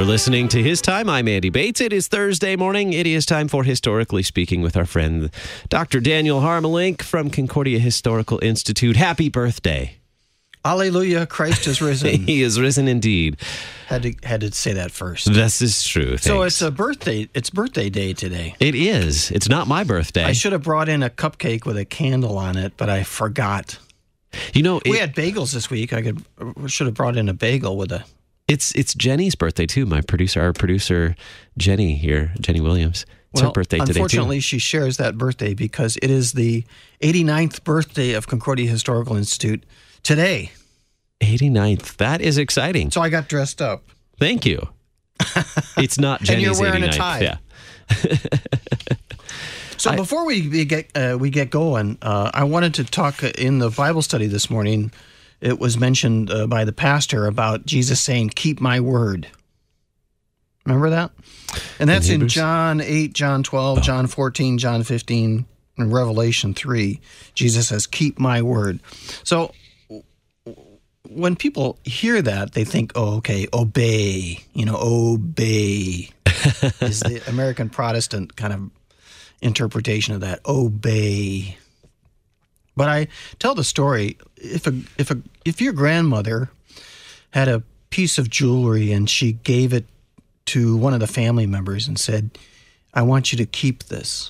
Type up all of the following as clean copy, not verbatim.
listening to His Time. I'm Andy Bates. It is Thursday morning. It is time for Historically Speaking with our friend, Dr. Daniel Harmelink from Concordia Historical Institute. Happy birthday. Hallelujah, Christ is risen. He is risen indeed. Had to say that first. This is true. Thanks. So it's birthday day today. It is. It's not my birthday. I should have brought in a cupcake with a candle on it, but I forgot. You know, we had bagels this week. Should have brought in a bagel with a... It's Jenny's birthday too. Our producer Jenny here, Jenny Williams. It's her birthday today too. Unfortunately, she shares that birthday because it is the 89th birthday of Concordia Historical Institute today. 89th. That is exciting. So I got dressed up. Thank you. It's not Jenny's 89th. And you're wearing a tie. Yeah. So before we get going, I wanted to talk in the Bible study this morning. It was mentioned by the pastor about Jesus saying, "Keep my word." Remember that? And that's in John 8, John 12, John 14, John 15, and Revelation 3. Jesus says, "Keep my word." So when people hear that, they think, oh, okay, obey. Obey is the American Protestant kind of interpretation of that. Obey. But I tell the story, if your grandmother had a piece of jewelry and she gave it to one of the family members and said, "I want you to keep this,"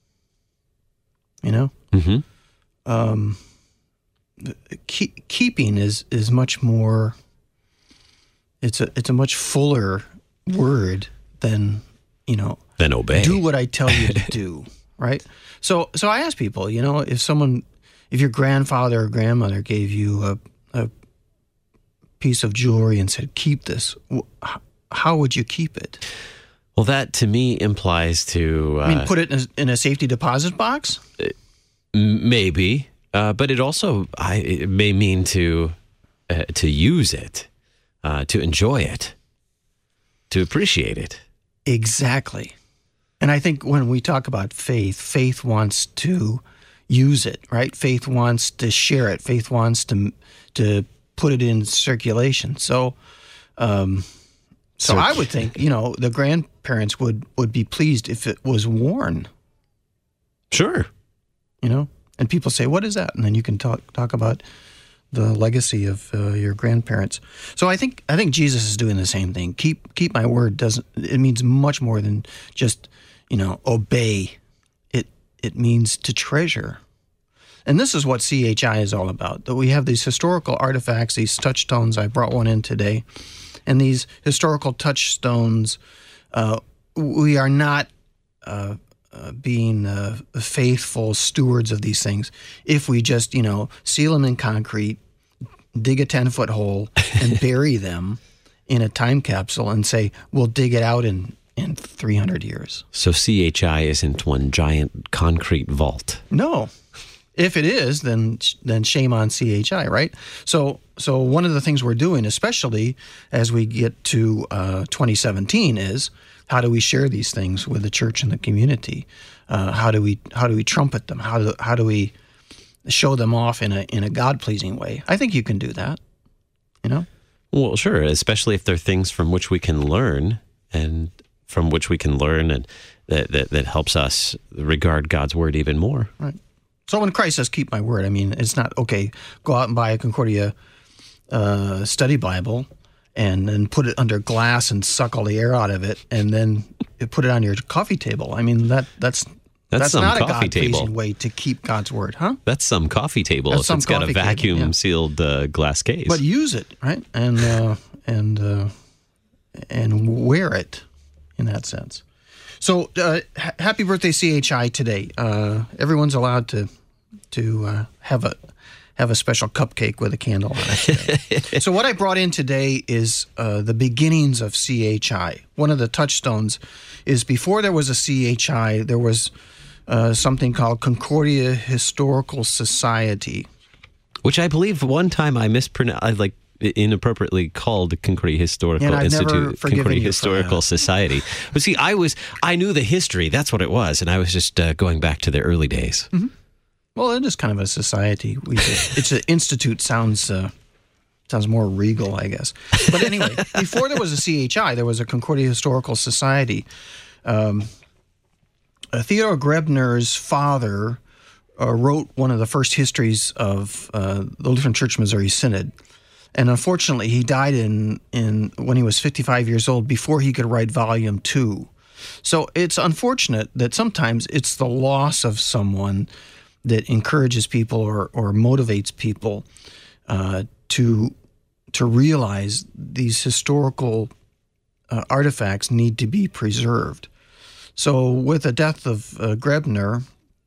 Mm-hmm. Keeping is much more. It's a much fuller word than Than obey. Do what I tell you to do, right? So I ask people, if your grandfather or grandmother gave you a piece of jewelry and said, "Keep this," how would you keep it? Well, that to me implies to put it in a safety deposit box. Maybe, but it also it may mean to use it, to enjoy it, to appreciate it. Exactly. And I think when we talk about faith wants to use it, right? Faith wants to share it. Faith wants to put it in circulation. So I would think, the grandparents would be pleased if it was worn. Sure. And people say, "What is that?" And then you can talk about the legacy of your grandparents. So I think Jesus is doing the same thing. Keep my word it means much more than just, obey. It means to treasure. And this is what CHI is all about. That we have these historical artifacts, these touchstones. I brought one in today. And these historical touchstones, we are not being faithful stewards of these things if we just, seal them in concrete, dig a 10-foot hole, and bury them in a time capsule and say, we'll dig it out in 300 years. So CHI isn't one giant concrete vault. No. If it is, then shame on CHI, right? So one of the things we're doing, especially as we get to 2017, is how do we share these things with the church and the community? How do we trumpet them? How do we show them off in a God-pleasing way? I think you can do that. Well, sure, especially if they're things from which we can learn and that helps us regard God's word even more. Right. So when Christ says, "Keep my word," it's not, okay, go out and buy a Concordia study Bible and then put it under glass and suck all the air out of it and then put it on your coffee table. That's not a God-pleasing way to keep God's word, huh? That's some coffee table if it's got a vacuum-sealed glass case. But use it, right? And wear it in that sense. So happy birthday, CHI, today. Everyone's allowed to have a special cupcake with a candle on it today. So what I brought in today is the beginnings of CHI. One of the touchstones is before there was a CHI, there was something called Concordia Historical Society. Which I believe one time I mispronounced, inappropriately called Concordia Historical Institute, Concordia Historical Society. But see, I knew the history. That's what it was, and I was just going back to the early days. Mm-hmm. Well, it is kind of a society. It's an institute. Sounds Sounds more regal, I guess. But anyway, before there was a CHI, there was a Concordia Historical Society. Theodore Grebner's father wrote one of the first histories of the Lutheran Church Missouri Synod. And unfortunately, he died when he was 55 years old before he could write Volume 2. So it's unfortunate that sometimes it's the loss of someone that encourages people or motivates people to realize these historical artifacts need to be preserved. So with the death of Grebner,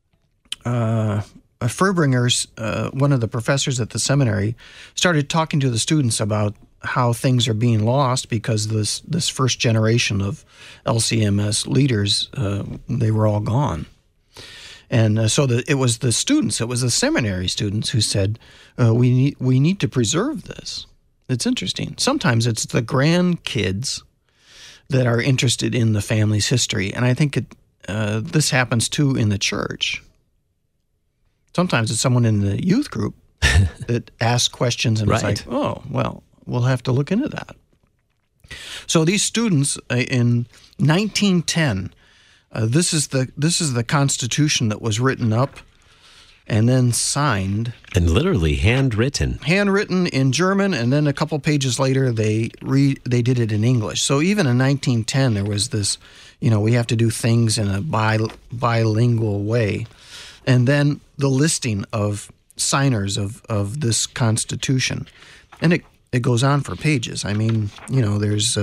Furbringer, one of the professors at the seminary, started talking to the students about how things are being lost because this first generation of LCMS leaders, they were all gone. And so it was the students, it was the seminary students who said, we need to preserve this. It's interesting. Sometimes it's the grandkids that are interested in the family's history. And I think this happens too in the church. Sometimes it's someone in the youth group that asks questions and it's like, oh, well, we'll have to look into that. So these students in 1910, this is the Constitution that was written up and then signed. And literally handwritten. Handwritten in German, and then a couple pages later they did it in English. So even in 1910 there was this, we have to do things in a bilingual way. And then the listing of signers of this Constitution. And it goes on for pages. I mean, there's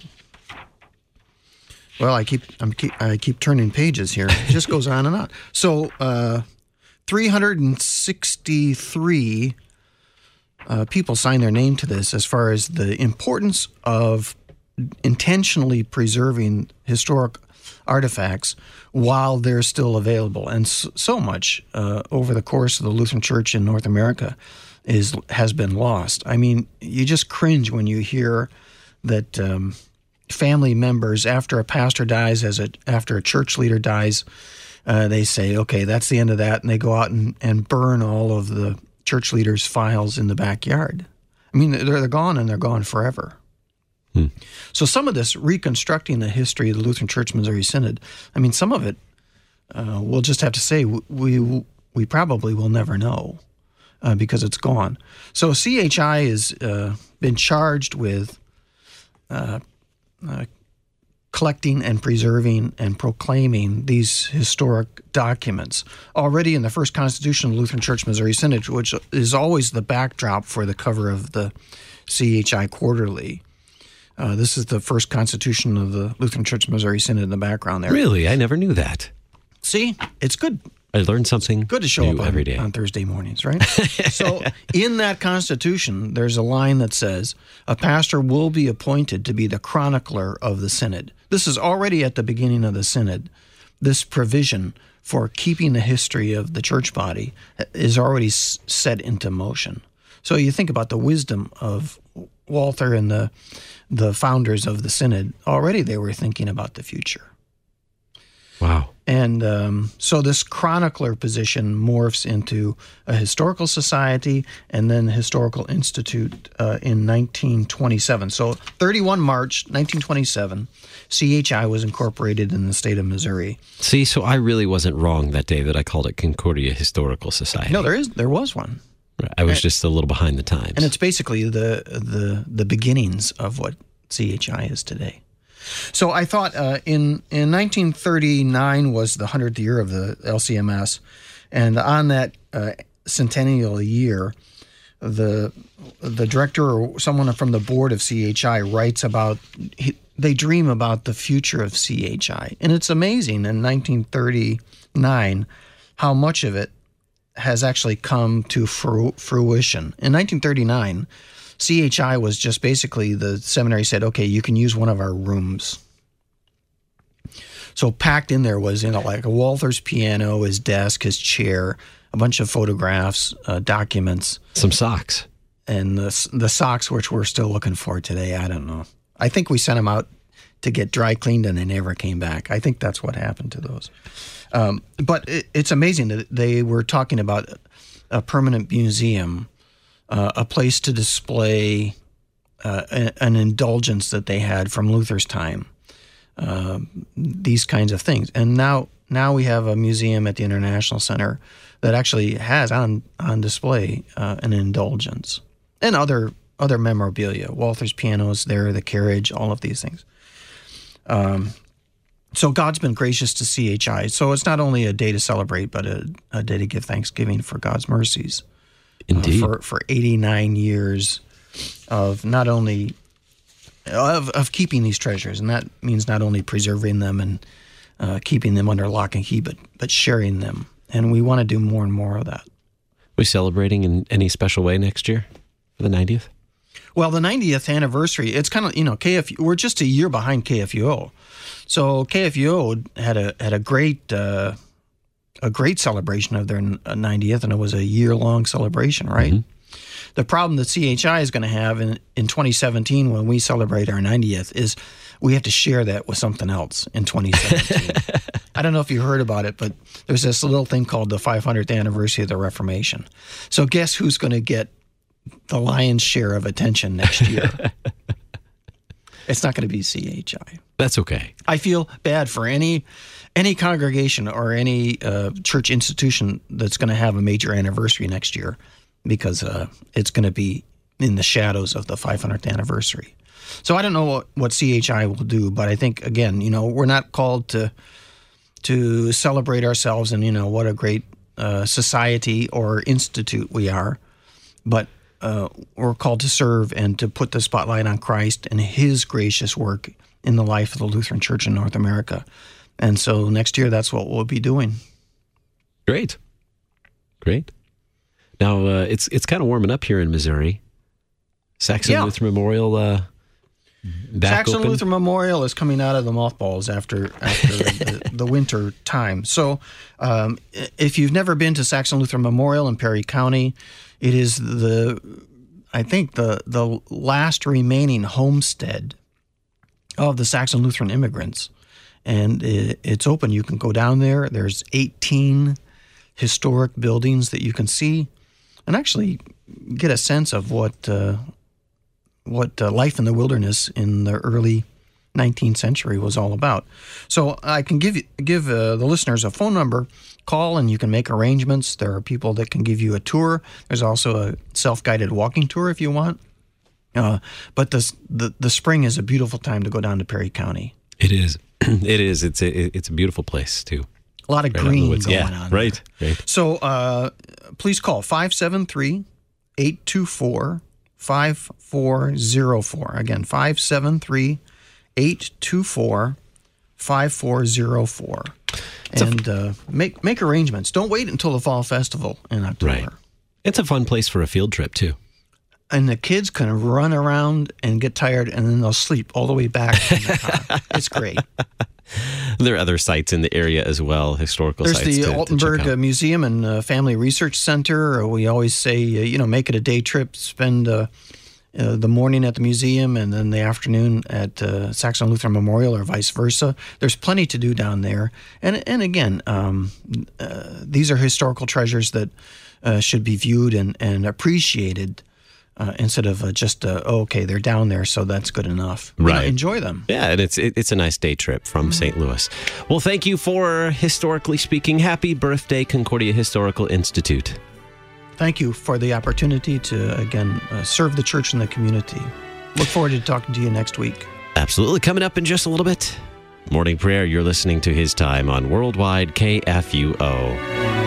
I keep turning pages here. It just goes on and on. So 363 people signed their name to this as far as the importance of intentionally preserving historic artifacts while they're still available. And so much over the course of the Lutheran Church in North America has been lost. I mean, you just cringe when you hear that family members, after a pastor dies, after a church leader dies, they say, okay, that's the end of that, and they go out and burn all of the church leaders' files in the backyard. I mean, they're gone, and they're gone forever. So some of this reconstructing the history of the Lutheran Church Missouri Synod, I mean, some of it we'll just have to say we probably will never know because it's gone. So CHI has been charged with collecting and preserving and proclaiming these historic documents. Already in the first Constitution of the Lutheran Church Missouri Synod, which is always the backdrop for the cover of the CHI Quarterly, this is the first Constitution of the Lutheran Church Missouri Synod in the background there. Really? I never knew that. See? It's good. I learned something good to show up every day on Thursday mornings, right? So in that Constitution, there's a line that says, a pastor will be appointed to be the chronicler of the Synod. This is already at the beginning of the Synod. This provision for keeping the history of the church body is already set into motion. So you think about the wisdom of Walther and the founders of the Synod. Already they were thinking about the future. Wow. And so this chronicler position morphs into a historical society and then historical institute in 1927. So 31 March 1927, CHI was incorporated in the state of Missouri. See, so I really wasn't wrong that day that I called it Concordia Historical Society. No, there was one. I was just a little behind the times. And it's basically the beginnings of what CHI is today. So I thought in 1939 was the 100th year of the LCMS, and on that centennial year, the director or someone from the board of CHI writes about, they dream about the future of CHI. And it's amazing in 1939 how much of it has actually come to fruition. In 1939, CHI was just basically, the seminary said, okay, you can use one of our rooms. So packed in there was, like a Walther's piano, his desk, his chair, a bunch of photographs, documents. Some socks. And the socks, which we're still looking for today, I don't know. I think we sent them out to get dry cleaned and they never came back. I think that's what happened to those. But it's amazing that they were talking about a permanent museum a place to display an indulgence that they had from Luther's time. These kinds of things. And now we have a museum at the International Center that actually has on display an indulgence and other memorabilia. Walther's pianos there, the carriage, all of these things. So God's been gracious to CHI. So it's not only a day to celebrate, but a day to give thanksgiving for God's mercies. Indeed. For 89 years of not only of keeping these treasures, and that means not only preserving them and keeping them under lock and key, but sharing them. And we want to do more and more of that. We celebrating in any special way next year for the 90th? Well, the 90th anniversary, it's kind of, KFU, we're just a year behind KFUO. So KFUO had a great celebration of their 90th, and it was a year-long celebration, right? Mm-hmm. The problem that CHI is going to have in 2017 when we celebrate our 90th is we have to share that with something else in 2017. I don't know if you heard about it, but there's this little thing called the 500th anniversary of the Reformation. So guess who's going to get the lion's share of attention next year? It's not going to be CHI. That's okay. I feel bad for any congregation or any church institution that's going to have a major anniversary next year, because it's going to be in the shadows of the 500th anniversary. So I don't know what CHI will do, but I think, again, we're not called to celebrate ourselves and, what a great society or institute we are, but we're called to serve and to put the spotlight on Christ and His gracious work in the life of the Lutheran Church in North America. And so next year, that's what we'll be doing. Great. Now, it's kind of warming up here in Missouri. Saxon Lutheran Memorial back Saxon open. Lutheran Memorial is coming out of the mothballs after the winter time. So if you've never been to Saxon Lutheran Memorial in Perry County, it is I think the last remaining homestead of the Saxon Lutheran immigrants. And it's open. You can go down there. There's 18 historic buildings that you can see and actually get a sense of what life in the wilderness in the early 19th century was all about. So I can give the listeners a phone number. Call and you can make arrangements. There are people that can give you a tour. There's also a self-guided walking tour if you want. But the spring is a beautiful time to go down to Perry County. It is. It is. It's a beautiful place too. A lot of green going on. Right. So please call 573-824-5404. Again, 573-824-5404. And make arrangements. Don't wait until the Fall Festival in October. Right. It's a fun place for a field trip too. And the kids can run around and get tired, and then they'll sleep all the way back in the car. It's great. There are other sites in the area as well, historical sites. There's the Altenberg Museum and Family Research Center. We always say, make it a day trip. Spend the morning at the museum and then the afternoon at Saxon Lutheran Memorial or vice versa. There's plenty to do down there. And again, these are historical treasures that should be viewed and appreciated. Instead of okay, they're down there, so that's good enough. Right. Enjoy them. Yeah, and it's a nice day trip from St. Louis. Well, thank you for Historically Speaking. Happy birthday, Concordia Historical Institute. Thank you for the opportunity to, again, serve the church and the community. Look forward to talking to you next week. Absolutely. Coming up in just a little bit. Morning Prayer, you're listening to His Time on Worldwide KFUO.